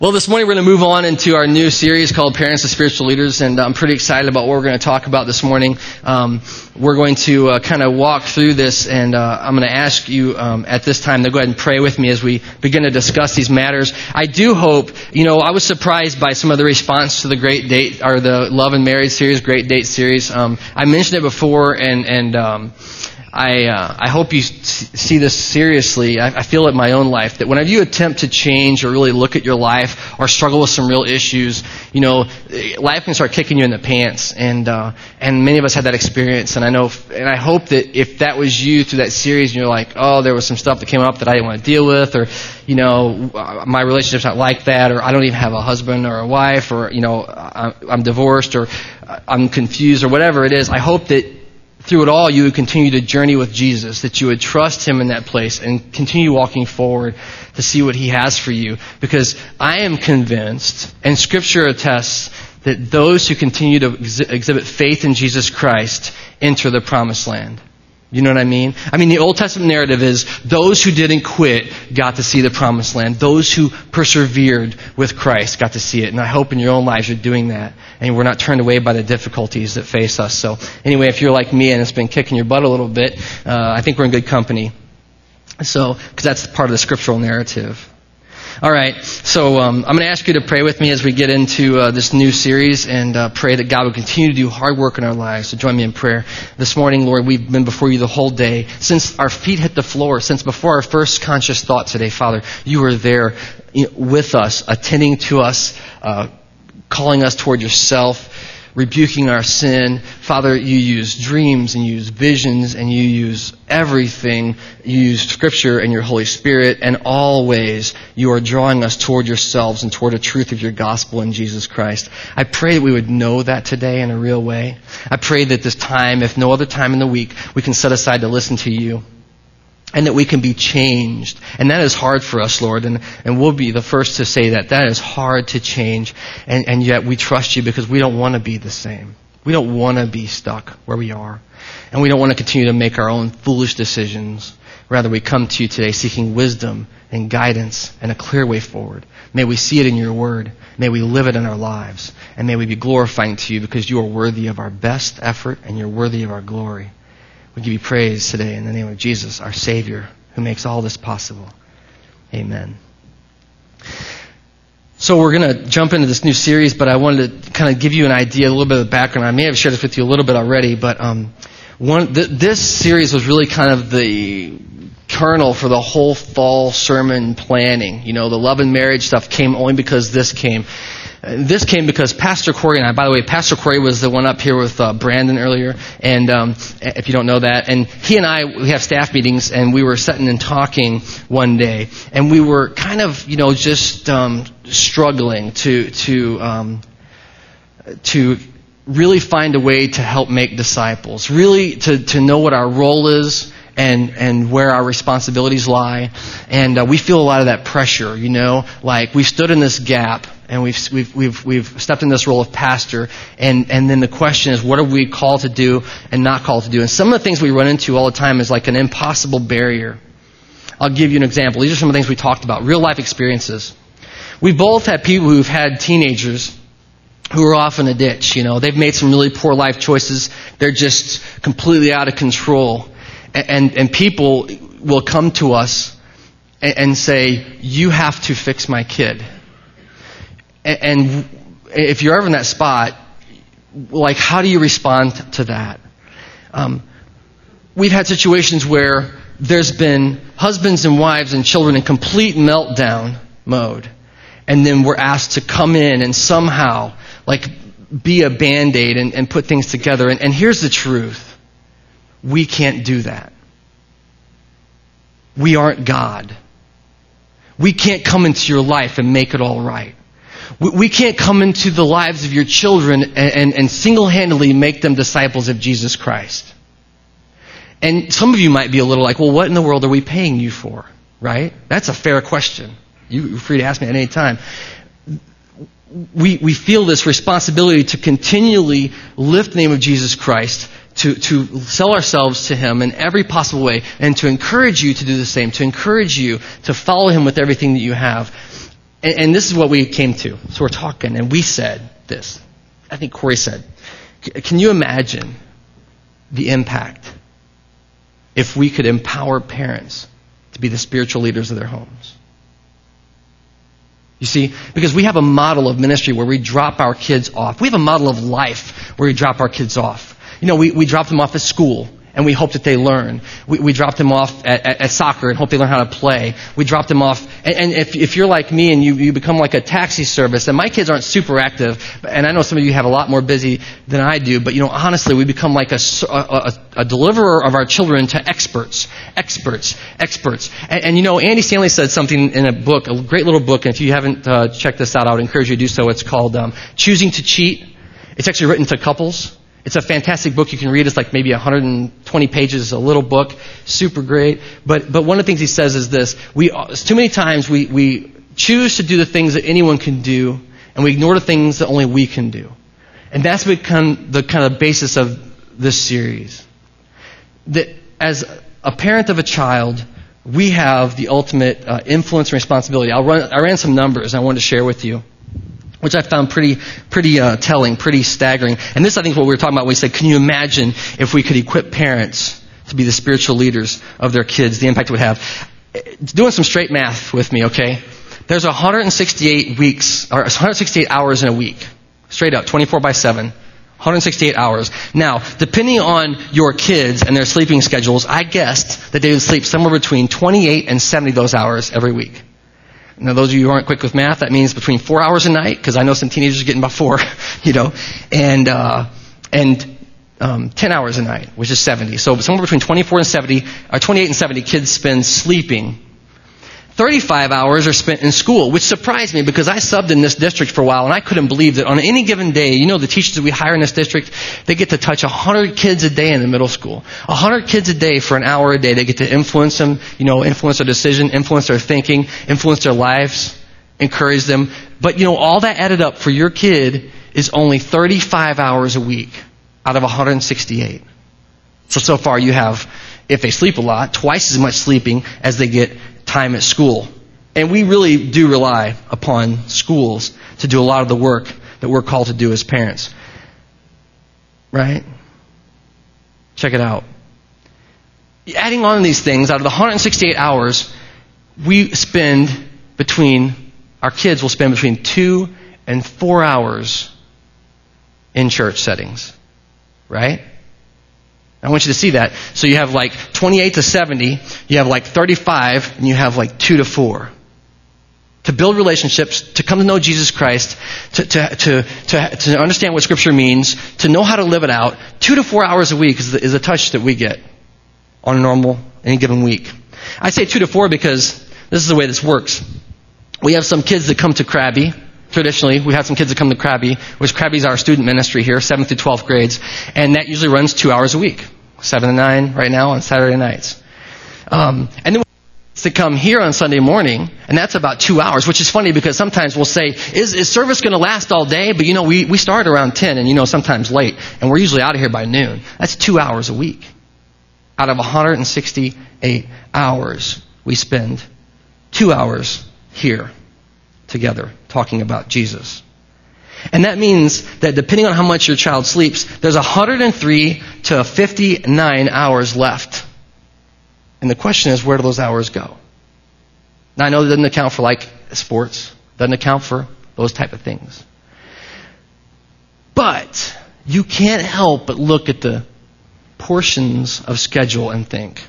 Well, this morning we're going to move on into our new series called Parents as Spiritual Leaders, and I'm pretty excited about what we're going to talk about this morning. We're going to kind of walk through this, and I'm going to ask you at this time to go ahead and pray with me as we begin to discuss these matters. I do hope, I was surprised by some of the response to the Great Date, or the Love and Marriage series, Great Date series. I mentioned it before, and I hope you see this seriously. I feel it in my own life that whenever you attempt to change or really look at your life or struggle with some real issues, life can start kicking you in the pants. And many of us had that experience. And I hope that if that was you through that series, and you're like, oh, there was some stuff that came up that I didn't want to deal with, or my relationship's not like that, or I don't even have a husband or a wife, or I'm divorced, or I'm confused, or whatever it is. I hope that through it all, you would continue to journey with Jesus, that you would trust Him in that place and continue walking forward to see what He has for you. Because I am convinced, and Scripture attests, that those who continue to exhibit faith in Jesus Christ enter the promised land. You know what I mean? The Old Testament narrative is those who didn't quit got to see the promised land. Those who persevered with Christ got to see it. And I hope in your own lives you're doing that. And we're not turned away by the difficulties that face us. So anyway, if you're like me and it's been kicking your butt a little bit, I think we're in good company. So, because that's part of the scriptural narrative. All right, so I'm going to ask you to pray with me as we get into this new series, and pray that God will continue to do hard work in our lives. So join me in prayer. This morning, Lord, we've been before you the whole day. Since our feet hit the floor, since before our first conscious thought today, Father, you were there with us, attending to us, calling us toward yourself, rebuking our sin. Father, you use dreams and you use visions and you use everything. You use Scripture and your Holy Spirit, and always you are drawing us toward yourselves and toward the truth of your gospel in Jesus Christ. I pray that we would know that today in a real way. I pray that this time, if no other time in the week, we can set aside to listen to you, and that we can be changed. And that is hard for us, Lord, and we'll be the first to say that. That is hard to change, and yet we trust you because we don't want to be the same. We don't want to be stuck where we are. And we don't want to continue to make our own foolish decisions. Rather, we come to you today seeking wisdom and guidance and a clear way forward. May we see it in your word. May we live it in our lives. And may we be glorifying to you because you are worthy of our best effort and you're worthy of our glory. We give you praise today in the name of Jesus, our Savior, who makes all this possible. Amen. So we're going to jump into this new series, but I wanted to kind of give you an idea, a little bit of the background. I may have shared this with you a little bit already, but this series was really kind of the kernel for the whole fall sermon planning. The love and marriage stuff came only because this came. This came because Pastor Corey and I, by the way, Pastor Corey was the one up here with Brandon earlier, and if you don't know that, and he and I, we have staff meetings, and we were sitting and talking one day, and we were kind of, just struggling to really find a way to help make disciples, really to know what our role is, and where our responsibilities lie. And we feel a lot of that pressure, like we've stood in this gap and we've stepped in this role of pastor, and then the question is, what are we called to do and not called to do? And some of the things we run into all the time is like an impossible barrier. I'll give you an example. These are some of the things we talked about, real life experiences. We both had people who've had teenagers who are off in a ditch. They've made some really poor life choices. They're just completely out of control. And people will come to us and say, you have to fix my kid. And if you're ever in that spot, like, how do you respond to that? We've had situations where there's been husbands and wives and children in complete meltdown mode. And then we're asked to come in and somehow, be a Band-Aid and put things together. And here's the truth. We can't do that. We aren't God. We can't come into your life and make it all right. We can't come into the lives of your children and single-handedly make them disciples of Jesus Christ. And some of you might be a little like, well, what in the world are we paying you for? Right? That's a fair question. You're free to ask me at any time. We feel this responsibility to continually lift the name of Jesus Christ, to sell ourselves to Him in every possible way, and to encourage you to do the same, to encourage you to follow Him with everything that you have. And this is what we came to. So we're talking, and we said this. I think Corey said, can you imagine the impact if we could empower parents to be the spiritual leaders of their homes? You see, because we have a model of ministry where we drop our kids off. We have a model of life where we drop our kids off. We drop them off at school, and we hope that they learn. We drop them off at soccer and hope they learn how to play. We drop them off, and if you're like me and you become like a taxi service, and my kids aren't super active, and I know some of you have a lot more busy than I do, but honestly, we become like a deliverer of our children to experts. And Andy Stanley said something in a book, a great little book, and if you haven't checked this out, I would encourage you to do so. It's called Choosing to Cheat. It's actually written to couples. It's a fantastic book you can read. It's like maybe 120 pages, a little book, super great. But one of the things he says is this: too many times we choose to do the things that anyone can do, and we ignore the things that only we can do. And that's become the kind of basis of this series. That as a parent of a child, we have the ultimate influence and responsibility. I ran some numbers I wanted to share with you, which I found pretty telling, pretty staggering. And this, I think, is what we were talking about when we said, can you imagine if we could equip parents to be the spiritual leaders of their kids, the impact it would have? Doing some straight math with me, okay? There's 168 weeks, or 168 hours in a week. Straight up, 24/7. 168 hours. Now, depending on your kids and their sleeping schedules, I guessed that they would sleep somewhere between 28 and 70 of those hours every week. Now, those of you who aren't quick with math, that means between 4 hours a night, because I know some teenagers are getting about 4, and 10 hours a night, which is 70. So somewhere between 24 and 70, or 28 and 70 kids spend sleeping. 35 hours are spent in school, which surprised me because I subbed in this district for a while, and I couldn't believe that on any given day, the teachers that we hire in this district, they get to touch 100 kids a day in the middle school. 100 kids a day for an hour a day. They get to influence them, influence their decision, influence their thinking, influence their lives, encourage them. But, all that added up for your kid is only 35 hours a week out of 168. So far you have, if they sleep a lot, twice as much sleeping as they get time at school. And we really do rely upon schools to do a lot of the work that we're called to do as parents. Right? Check it out. Adding on these things, out of the 168 hours, our kids will spend between 2 and 4 hours in church settings. Right? I want you to see that. So you have like 28 to 70, you have like 35, and you have like 2 to 4. To build relationships, to come to know Jesus Christ, to understand what Scripture means, to know how to live it out, 2 to 4 hours a week is a touch that we get on any given week. I say 2 to 4 because this is the way this works. We have some kids that come to Krabby. Traditionally, we have some kids that come to Krabby, which Krabby is our student ministry here, 7th through 12th grades, and that usually runs 2 hours a week, 7 to 9 right now on Saturday nights. And then we have kids that come here on Sunday morning, and that's about 2 hours, which is funny because sometimes we'll say, is service going to last all day? But we start around 10 and sometimes late, and we're usually out of here by noon. That's 2 hours a week. Out of 168 hours, we spend 2 hours here together talking about Jesus. And that means that depending on how much your child sleeps, there's 103 to 59 hours left. And the question is, where do those hours go? Now, I know that doesn't account for like sports, doesn't account for those type of things. But you can't help but look at the portions of schedule and think,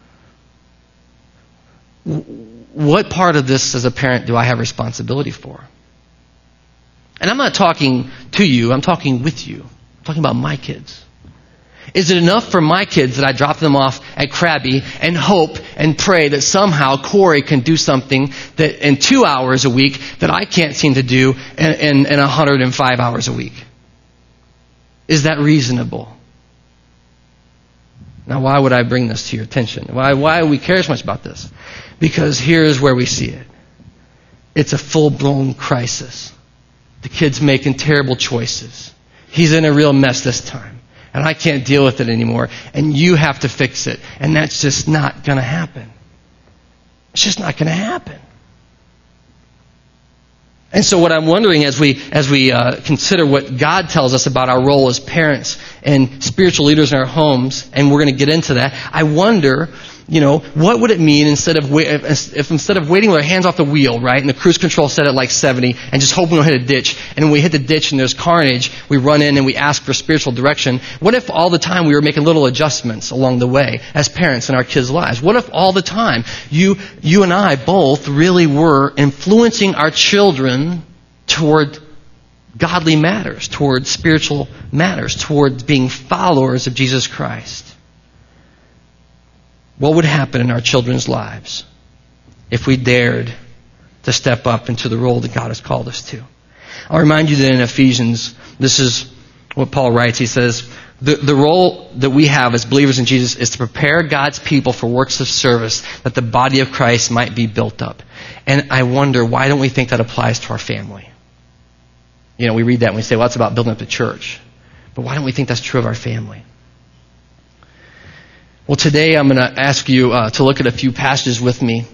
what part of this as a parent do I have responsibility for? And I'm not talking to you, I'm talking with you. I'm talking about my kids. Is it enough for my kids that I drop them off at Krabby and hope and pray that somehow Corey can do something that in 2 hours a week that I can't seem to do in 105 hours a week? Is that reasonable? Now, why would I bring this to your attention? Why do we care so much about this? Because here's where we see it. It's a full-blown crisis. The kid's making terrible choices. He's in a real mess this time. And I can't deal with it anymore. And you have to fix it. And that's just not going to happen. It's just not going to happen. And so what I'm wondering as we consider what God tells us about our role as parents and spiritual leaders in our homes, and we're going to get into that, I wonder, what would it mean instead of waiting with our hands off the wheel, right, and the cruise control set at like 70, and just hoping we'll hit a ditch, and when we hit the ditch and there's carnage, we run in and we ask for spiritual direction. What if all the time we were making little adjustments along the way as parents in our kids' lives? What if all the time you and I both really were influencing our children toward godly matters, toward spiritual matters, toward being followers of Jesus Christ? What would happen in our children's lives if we dared to step up into the role that God has called us to? I'll remind you that in Ephesians, this is what Paul writes. He says, the role that we have as believers in Jesus is to prepare God's people for works of service, that the body of Christ might be built up. And I wonder, why don't we think that applies to our family? We read that and we say, well, it's about building up the church. But why don't we think that's true of our family? Well, today I'm going to ask you to look at a few passages with me.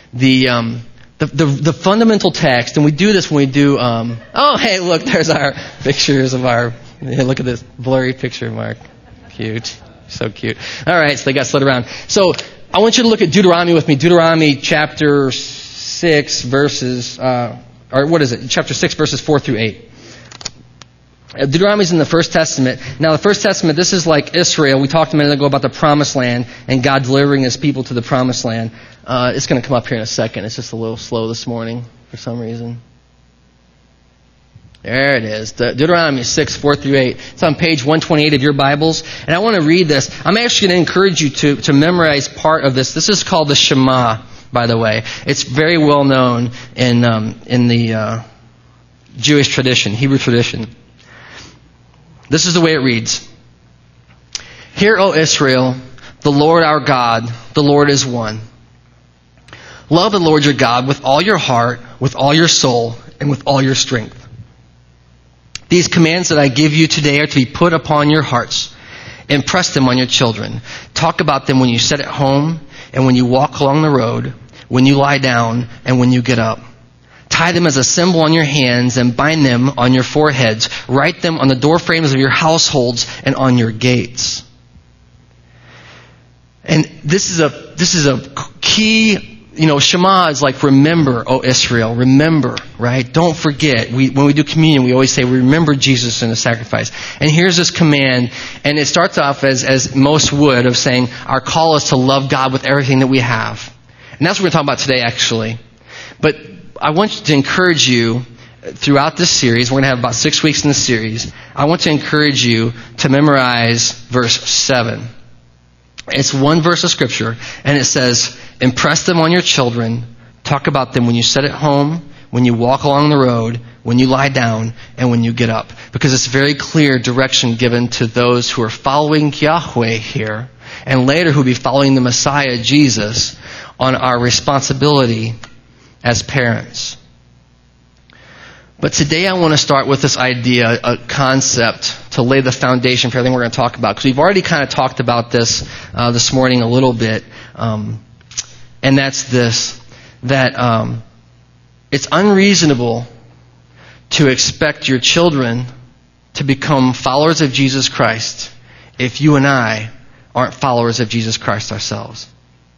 The fundamental text, and we do this when we do. Hey, look, there's our pictures of our. Look at this blurry picture, Mark. Cute, so cute. All right, so they got slid around. So I want you to look at Deuteronomy with me. Deuteronomy chapter 6 verses, Chapter 6 verses 4 through 8. Deuteronomy is in the First Testament. Now, the First Testament, this is like Israel. We talked a minute ago about the Promised Land and God delivering His people to the Promised Land. It's going to come up here in a second. It's just a little slow this morning for some reason. There it is. Deuteronomy 6, 4 through 8. It's on page 128 of your Bibles. And I want to read this. I'm actually going to encourage you to memorize part of this. This is called the Shema, by the way. It's very well known in the Jewish tradition, Hebrew tradition. This is the way it reads. Hear, O Israel, the Lord our God, the Lord is one. Love the Lord your God with all your heart, with all your soul, and with all your strength. These commands that I give you today are to be put upon your hearts. Impress them on your children. Talk about them when you sit at home and when you walk along the road, when you lie down and when you get up. Tie them as a symbol on your hands and bind them on your foreheads. Write them on the doorframes of your households and on your gates. And this is a key, Shema is like remember, O Israel, remember, right? Don't forget. When we do communion, we always say, remember Jesus and the sacrifice. And here's this command, and it starts off as most would, of saying, our call is to love God with everything that we have. And that's what we're talking about today, actually. But I want to encourage you throughout this series. We're going to have about 6 weeks in the series. I want to encourage you to memorize verse 7. It's one verse of Scripture, and it says, impress them on your children. Talk about them when you sit at home, when you walk along the road, when you lie down, and when you get up. Because it's very clear direction given to those who are following Yahweh here, and later who will be following the Messiah, Jesus, on our responsibility as parents. But today I want to start with this idea, a concept, to lay the foundation for everything we're going to talk about. Because we've already kind of talked about this this morning a little bit. And that's this, that it's unreasonable to expect your children to become followers of Jesus Christ if you and I aren't followers of Jesus Christ ourselves.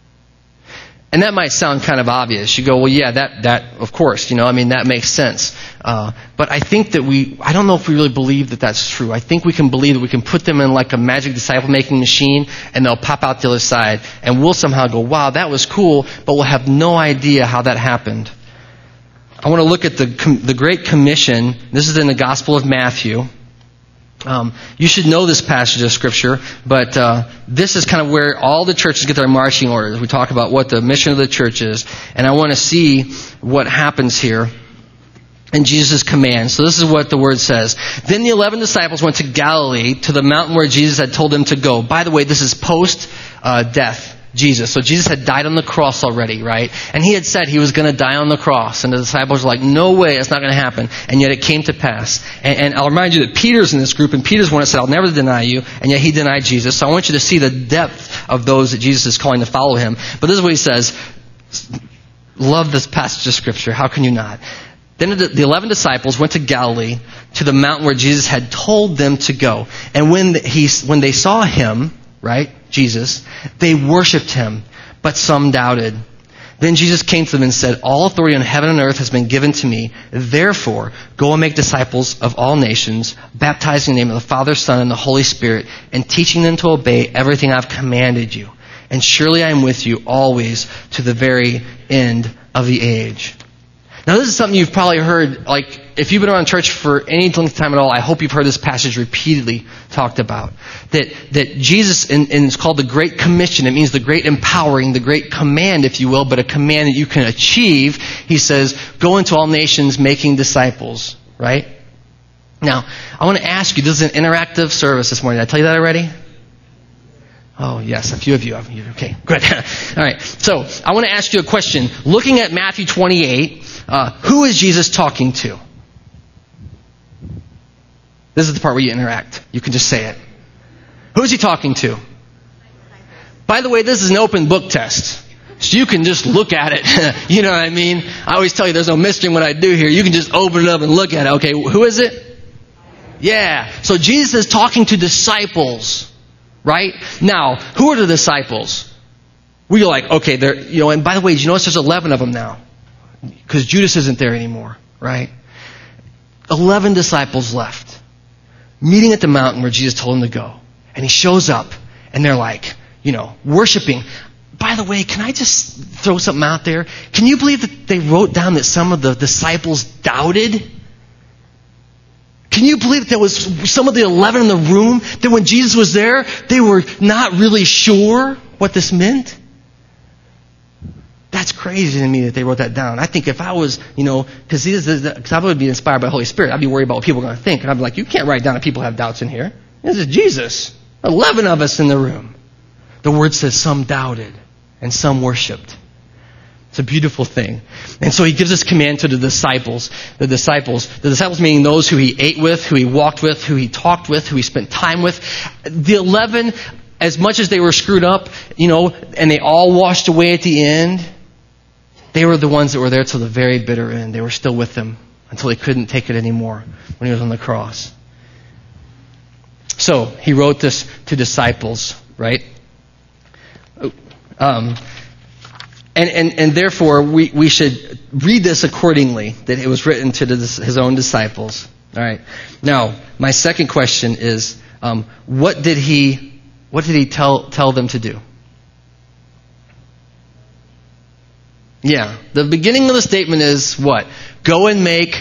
And that might sound kind of obvious. You go, well, yeah, that of course, that makes sense. But I think that I don't know if we really believe that that's true. I think we can believe that we can put them in like a magic disciple-making machine and they'll pop out the other side. And we'll somehow go, wow, that was cool, but we'll have no idea how that happened. I want to look at the Great Commission. This is in the Gospel of Matthew. You should know this passage of Scripture, but this is kind of where all the churches get their marching orders. We talk about what the mission of the church is, and I want to see what happens here in Jesus' command. So this is what the word says. Then the 11 disciples went to Galilee, to the mountain where Jesus had told them to go. By the way, this is post-death. Jesus. So Jesus had died on the cross already, right? And he had said he was going to die on the cross. And the disciples were like, no way, it's not going to happen. And yet it came to pass. And I'll remind you that Peter's in this group, and Peter's one that said, I'll never deny you. And yet he denied Jesus. So I want you to see the depth of those that Jesus is calling to follow him. But this is what he says. Love this passage of Scripture. How can you not? Then the 11 disciples went to Galilee, to the mountain where Jesus had told them to go. And when they saw him, right, Jesus, they worshipped him, but some doubted. Then Jesus came to them and said, all authority on heaven and earth has been given to me. Therefore, go and make disciples of all nations, baptizing in the name of the Father, Son, and the Holy Spirit, and teaching them to obey everything I've commanded you. And surely I am with you always to the very end of the age. Now, this is something you've probably heard, like, if you've been around church for any length of time at all, I hope you've heard this passage repeatedly talked about. That Jesus, and it's called the Great Commission. It means the great empowering, the great command, if you will, but a command that you can achieve. He says, go into all nations making disciples, right? Now, I want to ask you, this is an interactive service this morning. Did I tell you that already? Oh, yes, a few of you. Okay, good. All right, so I want to ask you a question. Looking at Matthew 28, who is Jesus talking to? This is the part where you interact. You can just say it. Who is he talking to? By the way, this is an open book test. So you can just look at it. You know what I mean? I always tell you there's no mystery in what I do here. You can just open it up and look at it. Okay, who is it? Yeah. So Jesus is talking to disciples. Right? Now, who are the disciples? We're like, okay, they're, and by the way, did you notice there's 11 of them now? Because Judas isn't there anymore, right? 11 disciples left, meeting at the mountain where Jesus told them to go. And he shows up, and they're like, worshiping. By the way, can I just throw something out there? Can you believe that they wrote down that some of the disciples doubted? Can you believe that there was some of the 11 in the room, that when Jesus was there, they were not really sure what this meant? That's crazy to me that they wrote that down. I think if I was, because I would be inspired by the Holy Spirit, I'd be worried about what people are going to think. And I'd be like, you can't write down that people have doubts in here. This is Jesus. 11 of us in the room. The word says some doubted and some worshipped. It's a beautiful thing. And so he gives this command to the disciples. The disciples meaning those who he ate with, who he walked with, who he talked with, who he spent time with. The 11, as much as they were screwed up, and they all washed away at the end, they were the ones that were there till the very bitter end. They were still with him until he couldn't take it anymore when he was on the cross. So he wrote this to disciples, right? And therefore, we should read this accordingly, that it was written to his own disciples. All right. Now, my second question is, what did he tell them to do? Yeah. The beginning of the statement is what? Go and make...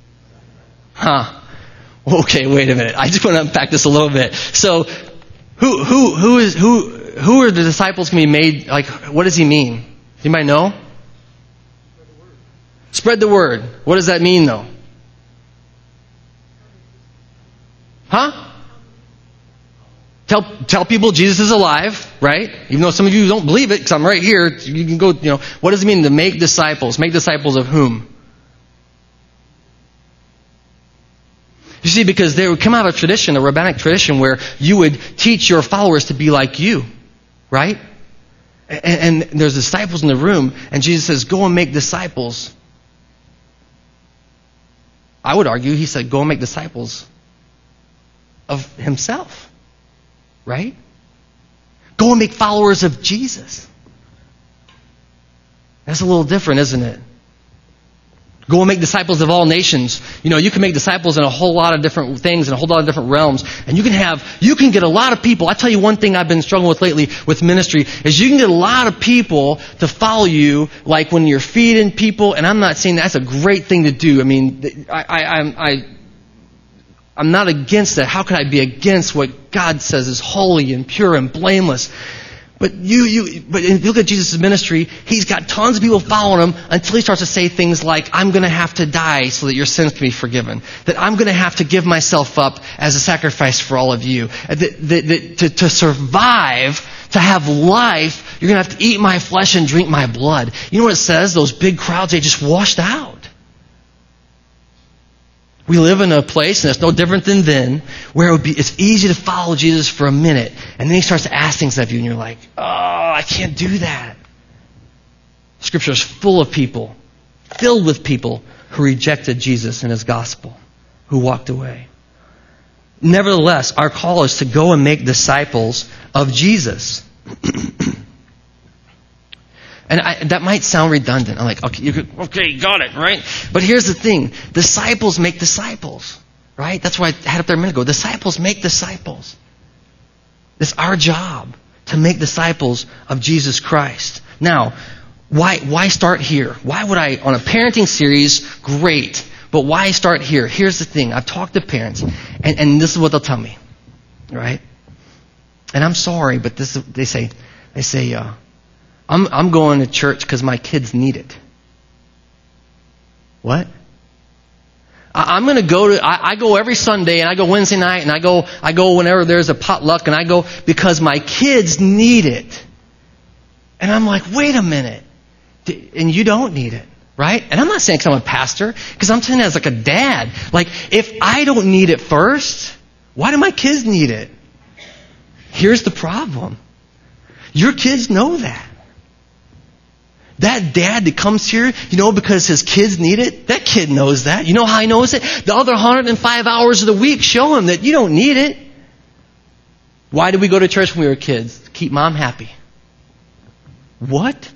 Okay, wait a minute. I just want to unpack this a little bit. So, who are the disciples going to be made? Like, what does he mean? Anybody know? Spread the word. What does that mean, though? Huh? Tell people Jesus is alive, right? Even though some of you don't believe it, because I'm right here. You can go, what does it mean to make disciples? Make disciples of whom? You see, because they would come out of a tradition, a rabbinic tradition, where you would teach your followers to be like you, right? And there's disciples in the room, and Jesus says, go and make disciples. I would argue, he said, go and make disciples of himself. Right? Go and make followers of Jesus. That's a little different, isn't it? Go and make disciples of all nations. You can make disciples in a whole lot of different things, in a whole lot of different realms. And you can get a lot of people. I tell you one thing I've been struggling with lately with ministry is you can get a lot of people to follow you, like when you're feeding people. And I'm not saying that's a great thing to do. I mean, I'm not against that. How could I be against what God says is holy and pure and blameless? But but if you look at Jesus' ministry, he's got tons of people following him until he starts to say things like, I'm going to have to die so that your sins can be forgiven. That I'm going to have to give myself up as a sacrifice for all of you. To survive, to have life, you're going to have to eat my flesh and drink my blood. You know what it says? Those big crowds, they just washed out. We live in a place, and it's no different than then, where it's easy to follow Jesus for a minute, and then he starts to ask things of you, and you're like, oh, I can't do that. Scripture is full of people, filled with people, who rejected Jesus and his gospel, who walked away. Nevertheless, our call is to go and make disciples of Jesus. And that might sound redundant. I'm like, okay, got it, right? But here's the thing. Disciples make disciples, right? That's why I had up there a minute ago. Disciples make disciples. It's our job to make disciples of Jesus Christ. Now, why start here? Why would I, on a parenting series, great, but why start here? Here's the thing. I've talked to parents, and this is what they'll tell me, right? And I'm sorry, but they say, I'm going to church because my kids need it. What? I'm going to go to, I go every Sunday, and I go Wednesday night, and I go whenever there's a potluck, and I go because my kids need it. And I'm like, wait a minute. And you don't need it, right? And I'm not saying because I'm a pastor, because I'm saying that as like a dad. Like, if I don't need it first, why do my kids need it? Here's the problem. Your kids know that. That dad that comes here, because his kids need it, that kid knows that. You know how he knows it? The other 105 hours of the week show him that you don't need it. Why did we go to church when we were kids? To keep mom happy. What?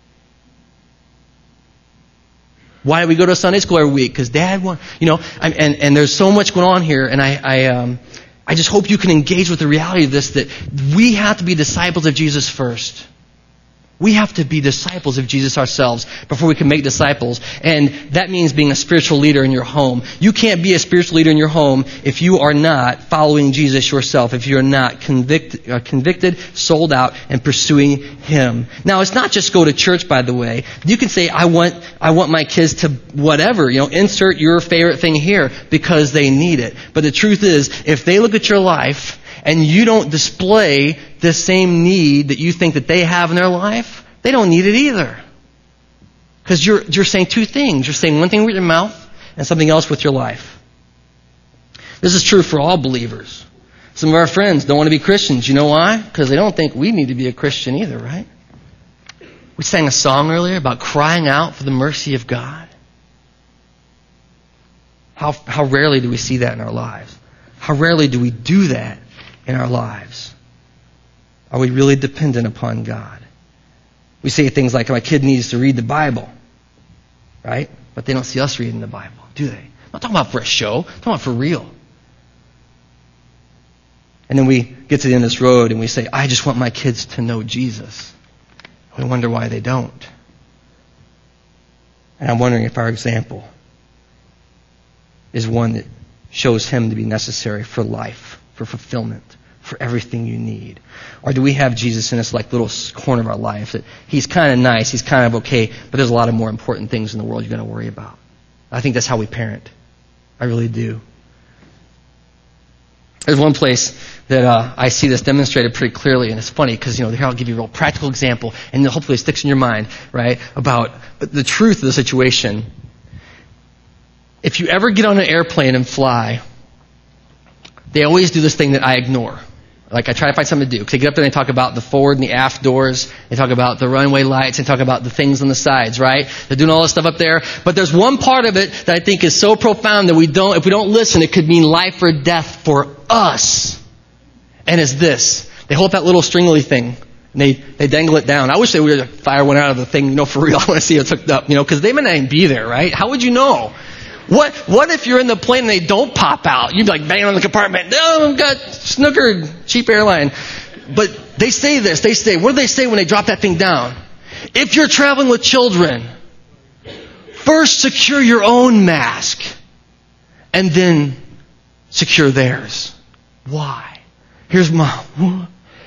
Why did we go to Sunday school every week? Because dad wanted, and there's so much going on here, and I just hope you can engage with the reality of this, that we have to be disciples of Jesus first. We have to be disciples of Jesus ourselves before we can make disciples. And that means being a spiritual leader in your home. You can't be a spiritual leader in your home if you are not following Jesus yourself, if you're not convicted, sold out, and pursuing Him. Now, it's not just go to church, by the way. You can say, I want my kids to whatever, insert your favorite thing here because they need it. But the truth is, if they look at your life and you don't display the same need that you think that they have in their life, they don't need it either. Because you're saying two things. You're saying one thing with your mouth and something else with your life. This is true for all believers. Some of our friends don't want to be Christians. You know why? Because they don't think we need to be a Christian either, right? We sang a song earlier about crying out for the mercy of God. How rarely do we see that in our lives? How rarely do we do that in our lives? Are we really dependent upon God? We say things like, my kid needs to read the Bible, right? But they don't see us reading the Bible, do they? I'm not talking about for a show. I'm talking about for real. And then we get to the end of this road and we say, I just want my kids to know Jesus. We wonder why they don't. And I'm wondering if our example is one that shows Him to be necessary for life, for fulfillment, for everything you need. Or do we have Jesus in this little corner of our life that He's kind of nice, He's kind of okay, but there's a lot of more important things in the world you're going to worry about. I think that's how we parent. I really do. There's one place that I see this demonstrated pretty clearly, and it's funny because, here I'll give you a real practical example, and hopefully it sticks in your mind, right, about the truth of the situation. If you ever get on an airplane and fly, they always do this thing that I ignore. I try to find something to do. Because they get up there and they talk about the forward and the aft doors. They talk about the runway lights. They talk about the things on the sides, right? They're doing all this stuff up there. But there's one part of it that I think is so profound that if we don't listen, it could mean life or death for us. And it's this. They hold that little stringly thing. And they dangle it down. I wish they would fire one out of the thing, for real. I want to see it hooked up, because they may not even be there, right? How would you know? What if you're in the plane and they don't pop out? You'd be banging on the compartment. Oh, got snookered, cheap airline. But they say this. What do they say when they drop that thing down? If you're traveling with children, first secure your own mask and then secure theirs. Why? Here's mom.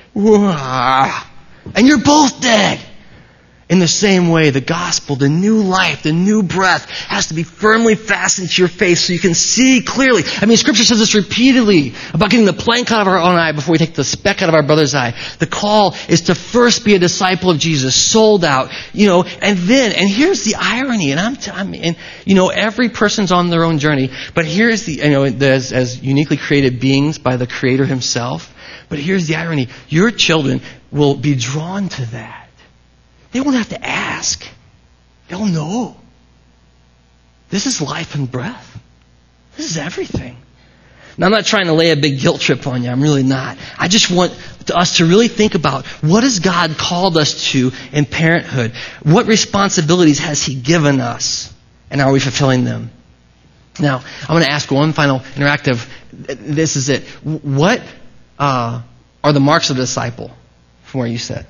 And you're both dead. In the same way, the gospel, the new life, the new breath has to be firmly fastened to your face so you can see clearly. Scripture says this repeatedly about getting the plank out of our own eye before we take the speck out of our brother's eye. The call is to first be a disciple of Jesus, sold out, and here's the irony, every person's on their own journey, but here's as uniquely created beings by the Creator Himself, but here's the irony. Your children will be drawn to that. They won't have to ask. They'll know. This is life and breath. This is everything. Now, I'm not trying to lay a big guilt trip on you. I'm really not. I just want us to really think about what has God called us to in parenthood? What responsibilities has He given us? And are we fulfilling them? Now, I'm going to ask one final interactive. This is it. What are the marks of a disciple from where you sit?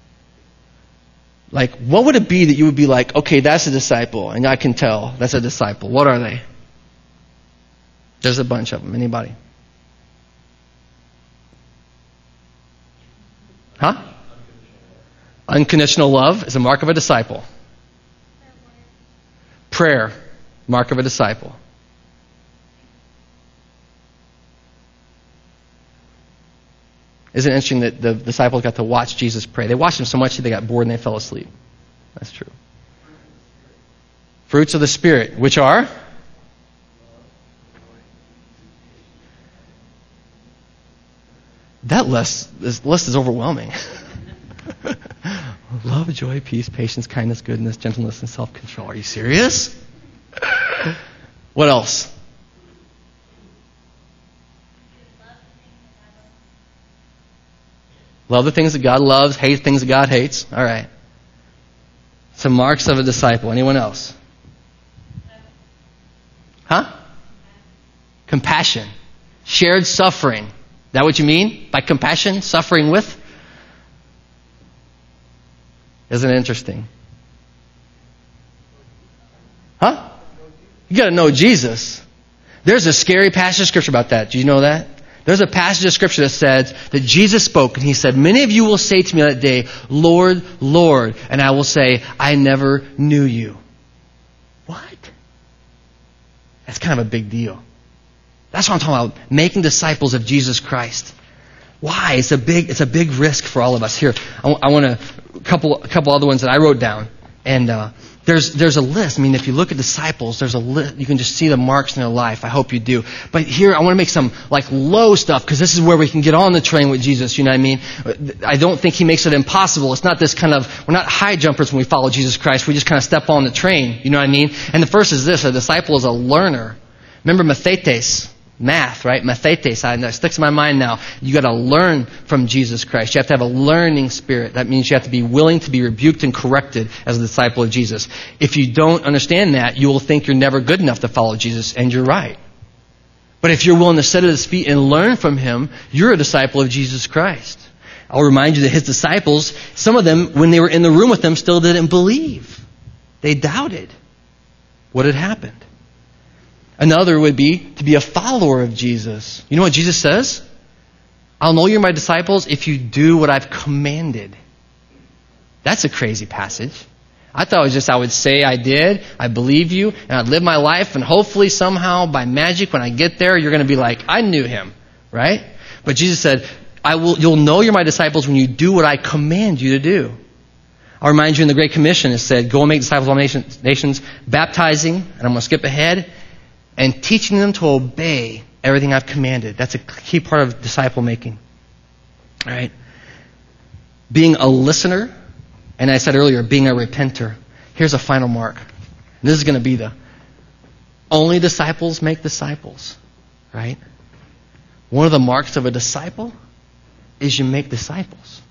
Like, what would it be that you would be like, okay, that's a disciple, and I can tell that's a disciple. What are they? There's a bunch of them. Anybody? Huh? Unconditional love is a mark of a disciple. Prayer, mark of a disciple. Isn't it interesting that the disciples got to watch Jesus pray? They watched Him so much that they got bored and they fell asleep. That's true. Fruits of the Spirit, which are? This list is overwhelming. Love, joy, peace, patience, kindness, goodness, gentleness, and self-control. Are you serious? What else? Love the things that God loves, hate things that God hates. All right. Some marks of a disciple. Anyone else? Huh? Compassion. Shared suffering. Is that what you mean by compassion? Suffering with? Isn't it interesting? Huh? You got to know Jesus. There's a scary passage of Scripture about that. Do you know that? There's a passage of Scripture that says that Jesus spoke and He said, many of you will say to me that day, Lord, Lord, and I will say, I never knew you. What? That's kind of a big deal. That's what I'm talking about, making disciples of Jesus Christ. Why? It's a big risk for all of us. Here, I want a couple other ones that I wrote down. And there's a list. I mean, if you look at disciples, there's a list. You can just see the marks in their life. I hope you do. But here, I want to make some like low stuff because this is where we can get on the train with Jesus. You know what I mean? I don't think He makes it impossible. It's not this kind of, we're not high jumpers when we follow Jesus Christ. We just kind of step on the train. You know what I mean? And the first is this: a disciple is a learner. Remember mathetes. Math, right? Mathetes. That sticks in my mind now. You got to learn from Jesus Christ. You have to have a learning spirit. That means you have to be willing to be rebuked and corrected as a disciple of Jesus. If you don't understand that, you will think you're never good enough to follow Jesus, and you're right. But if you're willing to sit at His feet and learn from Him, you're a disciple of Jesus Christ. I'll remind you that His disciples, some of them, when they were in the room with Him, still didn't believe. They doubted what had happened. Another would be to be a follower of Jesus. You know what Jesus says? I'll know you're my disciples if you do what I've commanded. That's a crazy passage. I thought it was just I would say I did, I believe you, and I'd live my life, and hopefully somehow by magic when I get there, you're going to be like, I knew Him, right? But Jesus said, you'll know you're my disciples when you do what I command you to do. I'll remind you in the Great Commission, it said, go and make disciples of all nations, baptizing, and I'm going to skip ahead, and teaching them to obey everything I've commanded. That's a key part of disciple making. All right? Being a listener, and I said earlier, being a repenter. Here's a final mark. This is going to be the only disciples make disciples. Right? One of the marks of a disciple is you make disciples.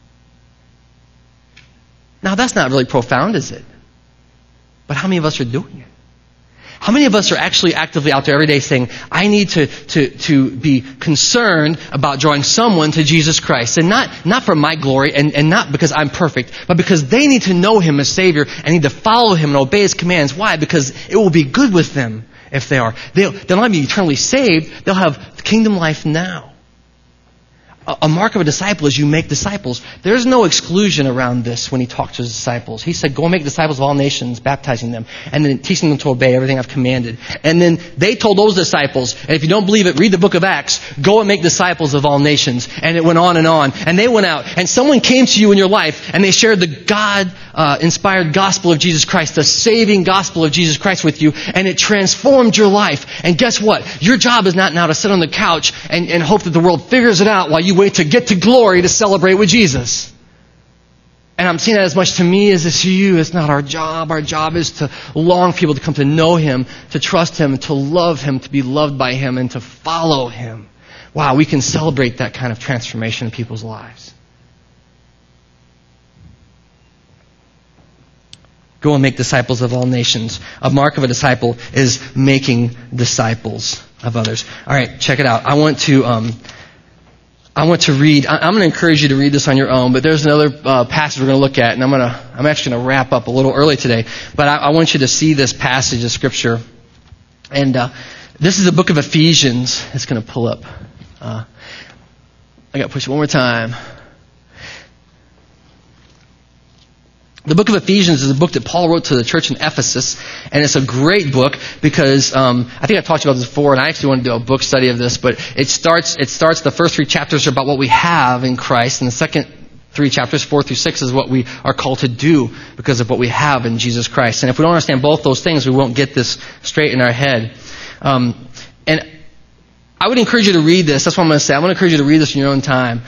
Now, that's not really profound, is it? But how many of us are doing it? How many of us are actually actively out there every day saying, I need to be concerned about drawing someone to Jesus Christ? And not for my glory and not because I'm perfect, but because they need to know Him as Savior and need to follow Him and obey His commands. Why? Because it will be good with them if they are. They'll not only be eternally saved, they'll have kingdom life now. A mark of a disciple is you make disciples. There's no exclusion around this when He talked to His disciples. He said, go and make disciples of all nations, baptizing them, and then teaching them to obey everything I've commanded. And then they told those disciples, and if you don't believe it, read the book of Acts, go and make disciples of all nations. And it went on. And they went out, and someone came to you in your life, and they shared the God-inspired gospel of Jesus Christ, the saving gospel of Jesus Christ with you, and it transformed your life. And guess what? Your job is not now to sit on the couch and hope that the world figures it out while you wait to get to glory to celebrate with Jesus. And I'm saying that as much to me as it's to you. It's not our job. Our job is to long people to come to know Him, to trust Him, to love Him, to be loved by Him, and to follow Him. Wow, we can celebrate that kind of transformation in people's lives. Go and make disciples of all nations. A mark of a disciple is making disciples of others. All right, check it out. I want to read. I'm going to encourage you to read this on your own, but there's another passage we're going to look at, and I'm actually going to wrap up a little early today. But I want you to see this passage of Scripture. And this is the book of Ephesians. It's going to pull up. I got to push it one more time. The book of Ephesians is a book that Paul wrote to the church in Ephesus, and it's a great book because I think I've talked about this before, and I actually want to do a book study of this. But it starts. The first 3 chapters are about what we have in Christ, and the second 3 chapters, 4 through 6, is what we are called to do because of what we have in Jesus Christ. And if we don't understand both those things, we won't get this straight in our head. And I would encourage you to read this. That's what I'm going to say. I want to encourage you to read this in your own time.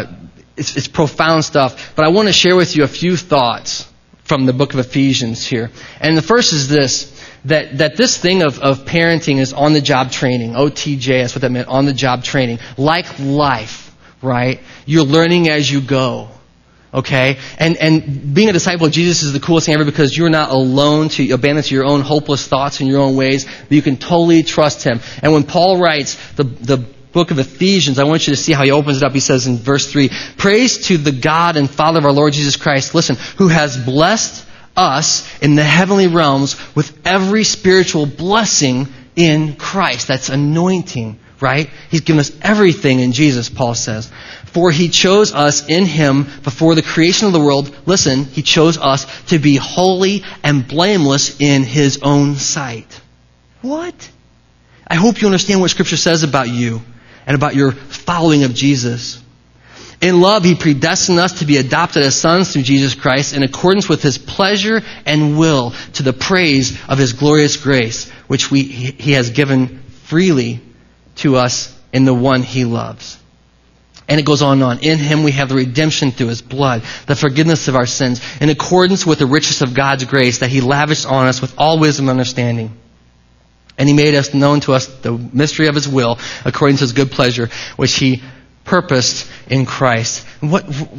It's profound stuff. But I want to share with you a few thoughts from the book of Ephesians here. And the first is this, that this thing of parenting is on-the-job training. OTJ, that's what that meant, on-the-job training. Like life, right? You're learning as you go. Okay? And being a disciple of Jesus is the coolest thing ever because you're not alone to abandon to your own hopeless thoughts and your own ways, but you can totally trust Him. And when Paul writes the book of Ephesians, I want you to see how he opens it up. He says in verse 3, "Praise to the God and Father of our Lord Jesus Christ," listen, "who has blessed us in the heavenly realms with every spiritual blessing in Christ." That's anointing, right? He's given us everything in Jesus, Paul says. "For He chose us in Him before the creation of the world." Listen, He chose us to be holy and blameless in His own sight. What? I hope you understand what Scripture says about you and about your following of Jesus. "In love, He predestined us to be adopted as sons through Jesus Christ in accordance with His pleasure and will, to the praise of His glorious grace, which He has given freely to us in the one He loves." And it goes on and on. "In Him we have the redemption through His blood, the forgiveness of our sins, in accordance with the riches of God's grace that He lavished on us with all wisdom and understanding. And He made us known to us the mystery of His will, according to His good pleasure, which He purposed in Christ." And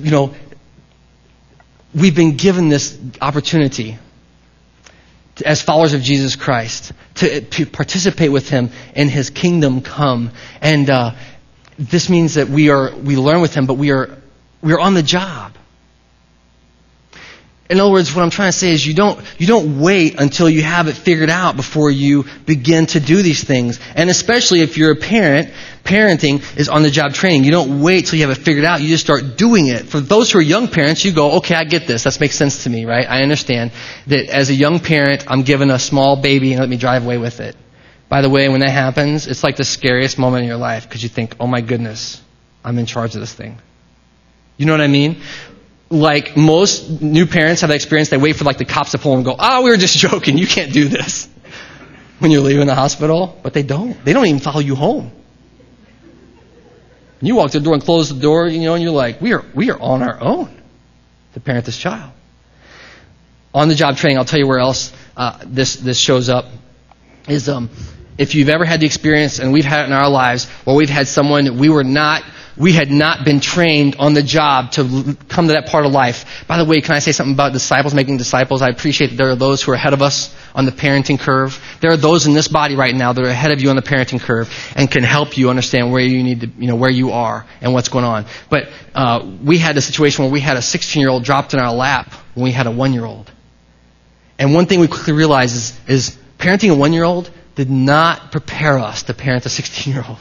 we've been given this opportunity as followers of Jesus Christ to participate with Him in His kingdom come. And this means that we learn with Him, but we are on the job. In other words, what I'm trying to say is you don't wait until you have it figured out before you begin to do these things. And especially if you're a parent, parenting is on-the-job training. You don't wait till you have it figured out. You just start doing it. For those who are young parents, you go, okay, I get this. That makes sense to me, right? I understand that as a young parent, I'm given a small baby and let me drive away with it. By the way, when that happens, it's like the scariest moment in your life because you think, oh my goodness, I'm in charge of this thing. You know what I mean? Like most new parents have that experience, they wait for like the cops to pull them and go, we were just joking, you can't do this. When you're leaving the hospital. But they don't. They don't even follow you home. You walk to the door and close the door, and you're like, we are on our own to parent this child. On the job training, I'll tell you where else this shows up, is if you've ever had the experience, and we've had it in our lives, where we've had someone that we had not been trained on the job to come to that part of life. By the way, can I say something about disciples making disciples? I appreciate that there are those who are ahead of us on the parenting curve. There are those in this body right now that are ahead of you on the parenting curve and can help you understand where you need to, where you are and what's going on. But we had a situation where we had a 16-year-old dropped in our lap when we had a 1-year-old. And one thing we quickly realized is parenting a 1-year-old did not prepare us to parent a 16-year-old.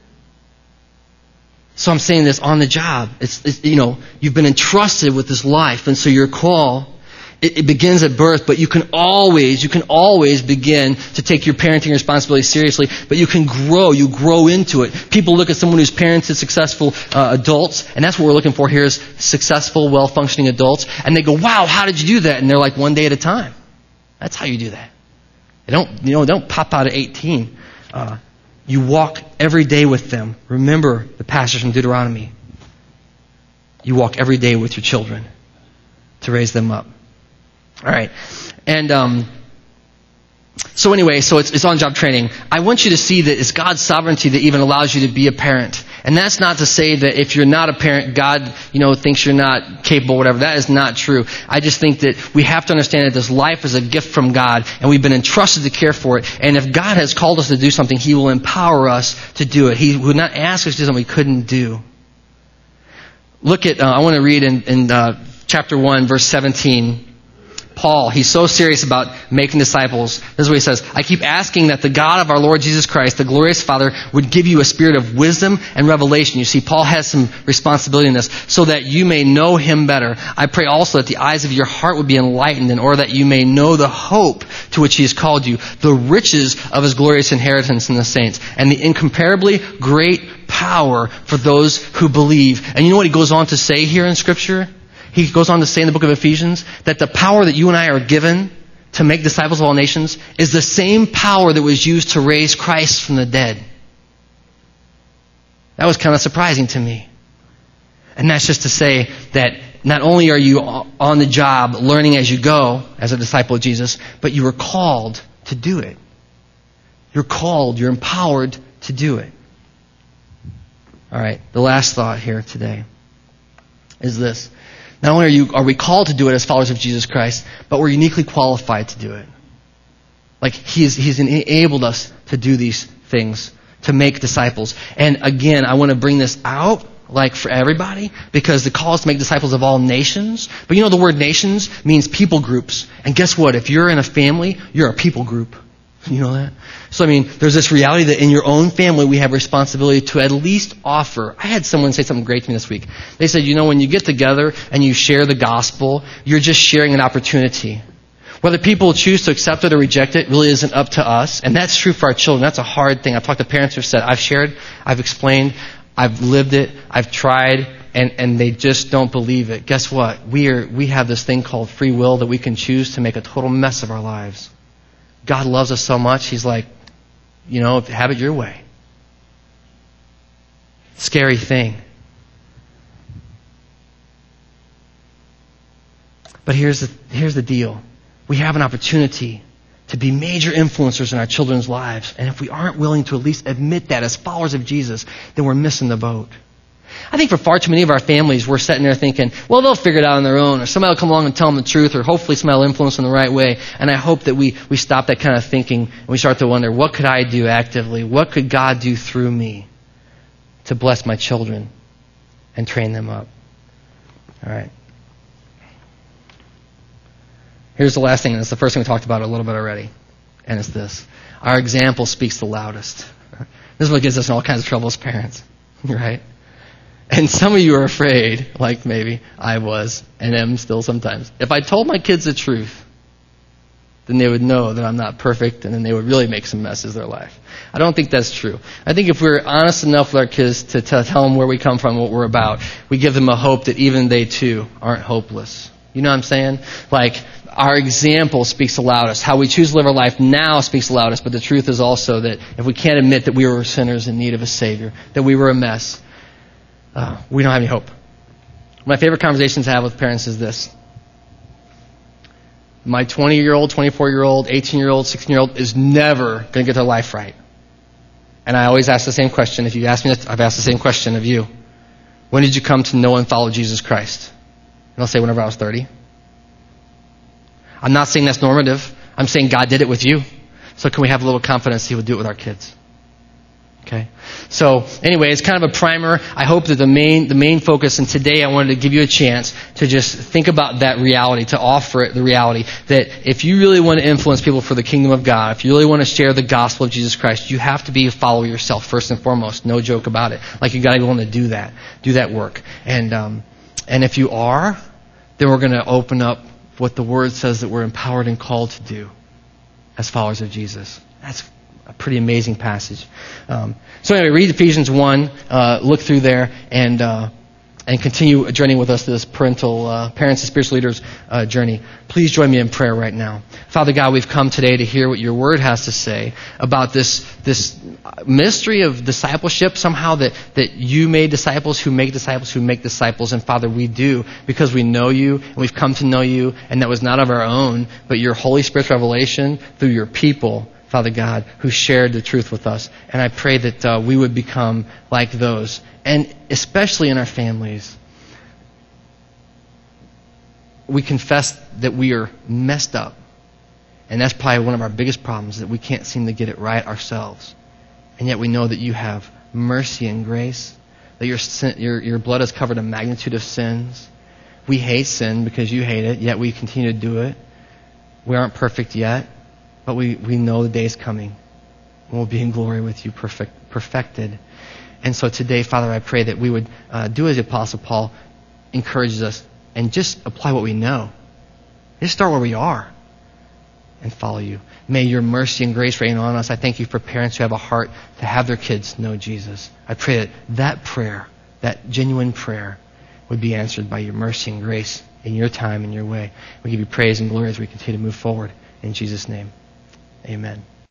So I'm saying this on the job. It's you've been entrusted with this life, and so your call, it begins at birth, but you can always begin to take your parenting responsibility seriously, but you grow into it. People look at someone who's parented successful adults, and that's what we're looking for here is successful, well-functioning adults, and they go, wow, how did you do that? And they're like, one day at a time. That's how you do that. They don't pop out at 18. You walk every day with them. Remember the passage from Deuteronomy. You walk every day with your children to raise them up. All right. And so anyway, so it's on-job training. I want you to see that it's God's sovereignty that even allows you to be a parent. And that's not to say that if you're not a parent, God, thinks you're not capable, whatever. That is not true. I just think that we have to understand that this life is a gift from God, and we've been entrusted to care for it. And if God has called us to do something, He will empower us to do it. He would not ask us to do something we couldn't do. Look at, I want to read in chapter 1, verse 17. Paul, he's so serious about making disciples. This is what he says. I keep asking that the God of our Lord Jesus Christ, the glorious Father, would give you a spirit of wisdom and revelation. You see, Paul has some responsibility in this, so that you may know Him better. I pray also that the eyes of your heart would be enlightened, in order that you may know the hope to which He has called you, the riches of His glorious inheritance in the saints, and the incomparably great power for those who believe. And you know what he goes on to say here in Scripture? He goes on to say in the book of Ephesians that the power that you and I are given to make disciples of all nations is the same power that was used to raise Christ from the dead. That was kind of surprising to me. And that's just to say that not only are you on the job learning as you go as a disciple of Jesus, but you are called to do it. You're called, you're empowered to do it. All right, the last thought here today is this. Not only are we called to do it as followers of Jesus Christ, but we're uniquely qualified to do it. Like He's enabled us to do these things, to make disciples. And again, I want to bring this out, like for everybody, because the call is to make disciples of all nations. But the word nations means people groups. And guess what? If you're in a family, you're a people group. You know that? So there's this reality that in your own family we have responsibility to at least offer. I had someone say something great to me this week. They said, when you get together and you share the gospel, you're just sharing an opportunity. Whether people choose to accept it or reject it really isn't up to us. And that's true for our children. That's a hard thing. I've talked to parents who have said, I've shared, I've explained, I've lived it, I've tried, and they just don't believe it. Guess what? We have this thing called free will that we can choose to make a total mess of our lives. God loves us so much, He's like, have it your way. Scary thing. But here's the deal. We have an opportunity to be major influencers in our children's lives. And if we aren't willing to at least admit that as followers of Jesus, then we're missing the boat. I think for far too many of our families, we're sitting there thinking, well, they'll figure it out on their own, or somebody will come along and tell them the truth, or hopefully somebody will influence them the right way. And I hope that we stop that kind of thinking and we start to wonder, what could I do actively? What could God do through me to bless my children and train them up? All right. Here's the last thing, and it's the first thing we talked about a little bit already, and it's this. Our example speaks the loudest. This is what gets us in all kinds of trouble as parents, right? And some of you are afraid, like maybe I was, and am still sometimes. If I told my kids the truth, then they would know that I'm not perfect, and then they would really make some messes of their life. I don't think that's true. I think if we're honest enough with our kids to tell them where we come from, what we're about, we give them a hope that even they too aren't hopeless. You know what I'm saying? Like, our example speaks the loudest. How we choose to live our life now speaks the loudest, but the truth is also that if we can't admit that we were sinners in need of a Savior, that we were a mess, we don't have any hope. My favorite conversations to have with parents is this. My 20-year-old, 24-year-old, 18-year-old, 16-year-old is never going to get their life right. And I always ask the same question. If you ask me this, I've asked the same question of you. When did you come to know and follow Jesus Christ? And I'll say whenever I was 30. I'm not saying that's normative. I'm saying God did it with you. So can we have a little confidence He would do it with our kids? Okay. So anyway, it's kind of a primer. I hope that the main focus, and today I wanted to give you a chance to just think about that reality, to offer it the reality that if you really want to influence people for the kingdom of God, if you really want to share the gospel of Jesus Christ, you have to be a follower yourself first and foremost. No joke about it. Like, you got to be willing to do that work. And if you are, then we're going to open up what the Word says that we're empowered and called to do as followers of Jesus. That's a pretty amazing passage. So anyway, read Ephesians 1, look through there, and and continue journeying with us through this parents and spiritual leaders journey, please join me in prayer right now. Father God, we've come today to hear what your word has to say about this mystery of discipleship, somehow that you made disciples who make disciples who make disciples. And Father, we do because we know you and we've come to know you, and that was not of our own, but your Holy Spirit's revelation through your people, Father God, who shared the truth with us. And I pray that we would become like those, and especially in our families. We confess that we are messed up, and that's probably one of our biggest problems, that we can't seem to get it right ourselves. And yet we know that you have mercy and grace, that your blood has covered a magnitude of sins. We hate sin because you hate it, yet we continue to do it. We aren't perfect yet, but we know the day is coming. We'll be in glory with you, perfected. And so today, Father, I pray that we would do as the Apostle Paul encourages us and just apply what we know. Just start where we are and follow you. May your mercy and grace reign on us. I thank you for parents who have a heart to have their kids know Jesus. I pray that prayer, that genuine prayer, would be answered by your mercy and grace in your time and your way. We give you praise and glory as we continue to move forward. In Jesus' name, amen.